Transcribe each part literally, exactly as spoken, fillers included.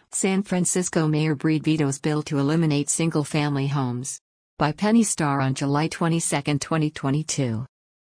San Francisco Mayor Breed vetoes bill to eliminate single-family homes. By Penny Starr on July twenty-second, twenty twenty-two.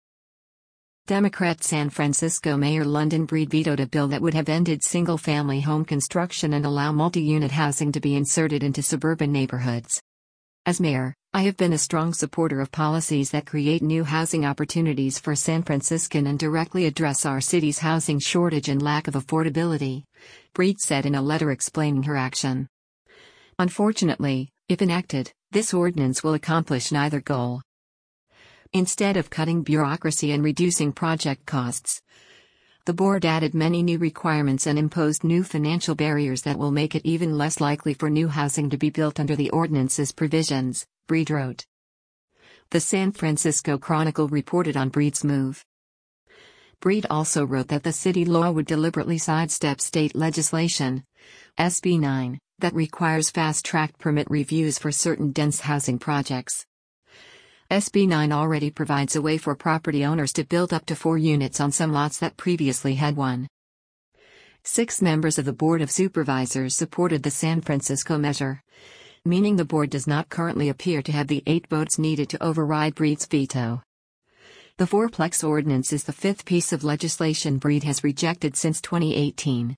Democrat San Francisco Mayor London Breed vetoed a bill that would have ended single-family home construction and allow multi-unit housing to be inserted into suburban neighborhoods. As mayor, I have been a strong supporter of policies that create new housing opportunities for San Franciscan and directly address our city's housing shortage and lack of affordability, Breed said in a letter explaining her action. Unfortunately, if enacted, this ordinance will accomplish neither goal. Instead of cutting bureaucracy and reducing project costs, the board added many new requirements and imposed new financial barriers that will make it even less likely for new housing to be built under the ordinance's provisions, Breed wrote. The San Francisco Chronicle reported on Breed's move. Breed also wrote that the city law would deliberately sidestep state legislation, S B nine, that requires fast-track permit reviews for certain dense housing projects. S B nine already provides a way for property owners to build up to four units on some lots that previously had one. Six members of the Board of Supervisors supported the San Francisco measure, meaning the board does not currently appear to have the eight votes needed to override Breed's veto. The fourplex ordinance is the fifth piece of legislation Breed has rejected since twenty eighteen.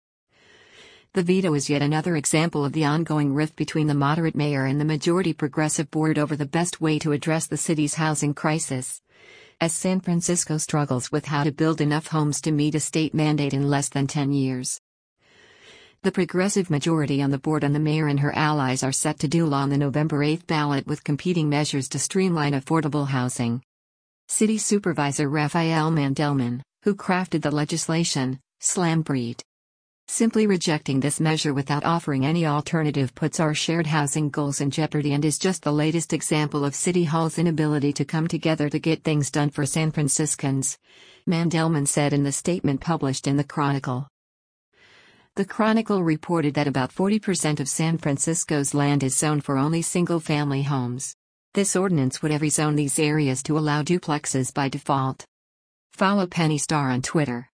The veto is yet another example of the ongoing rift between the moderate mayor and the majority progressive board over the best way to address the city's housing crisis, as San Francisco struggles with how to build enough homes to meet a state mandate in less than ten years. The progressive majority on the board and the mayor and her allies are set to do law on the November eighth ballot with competing measures to streamline affordable housing. City Supervisor Rafael Mandelman, who crafted the legislation, slammed Breed. Simply rejecting this measure without offering any alternative puts our shared housing goals in jeopardy and is just the latest example of City Hall's inability to come together to get things done for San Franciscans, Mandelman said in the statement published in the Chronicle. The Chronicle reported that about forty percent of San Francisco's land is zoned for only single-family homes. This ordinance would have rezoned these areas to allow duplexes by default. Follow Penny Starr on Twitter.